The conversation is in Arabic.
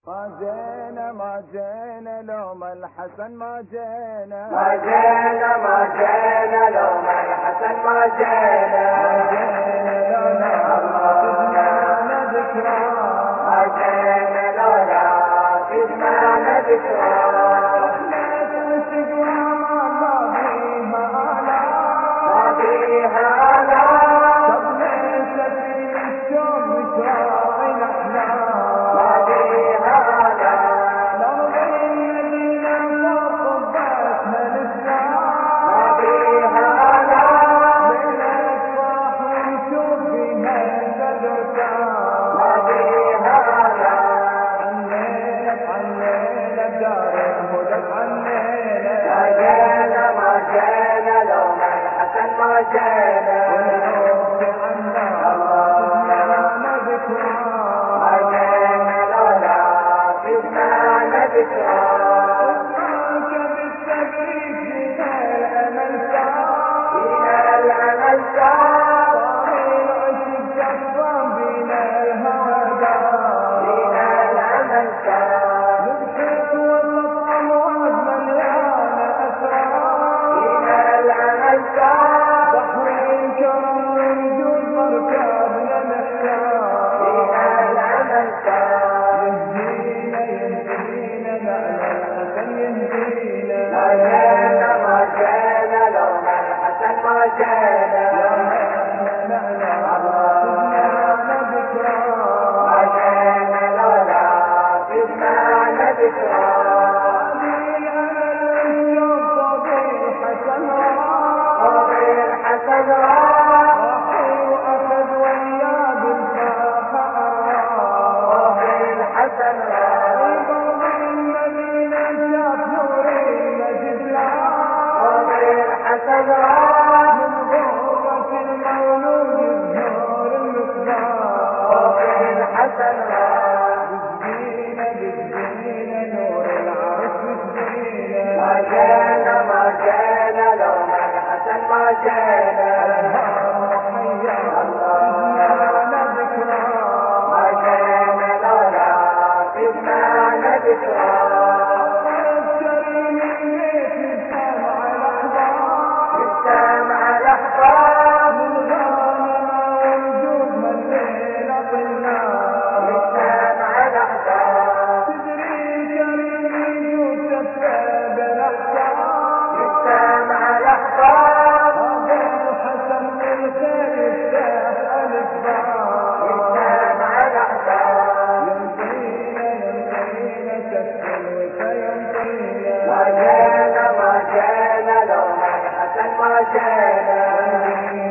ما جينا لوم الحسن ما جينا لوم الحسن ما جينا لولا تجمعنا ذكرى لولا تجمعنا ذكرى رحلة الشقوى ما فيها آلام تبليت في الشوق مشراعي الأحلام ما فيها آلام الأرض المدينة فوق قبتها للساعة ما فيها آلام ليلة فرح ونشوف فيها البدر ساعة ما فيها آلام عنينا بدار الهدى عنينا ما جينا لوم الحسن ما جينا والحب عنا تجمعنا ذكرى ما جينا لولا تجمعنا ذكرى واسمعك بالتبريك فينا الأمل سار فينا الأمل سار طاري العشق كفان بينا الهوى دار فينا الأمل سار نبحر وسط أمواج مليانة أسرار فينا الأمل سار بحر الكرم والجود مركبنا محتار فينا الأمل سار يهدينا معنى الحسن يهدينا ما جينا لوم الحسن ما جينا تجمعنا ذكرى ما جينا لولا تجمعنا ذكرى هذه الأمل والشوق فوق الحسن فوق الحسن راح راحي وأخذ وياه بالفرحة أرواح فوق الحسن راح باب المدينة شاف نور المجد فوق لا الحسن راح من غرة المولود الزهور المصباح فوق الحسن راح بالزينة نور العرش بالزينة ما جينا لوم الحسن ما جينا الهام محيا تجمعنا ذكرى ما جينا لولا تجمعنا ذكرى الكريم البيت السمع الأحباب السمع الأحباب للغانمة ووجودها الليل طلاب السمع الأحباب تدري الكريم يجود تفرد الأحباب السمع الأحباب هذا الحسن بالخير يفتح الإكبار السمع الأحباب ينطينا كسر وسينطينا ما جينا لوم الحسن ما جينا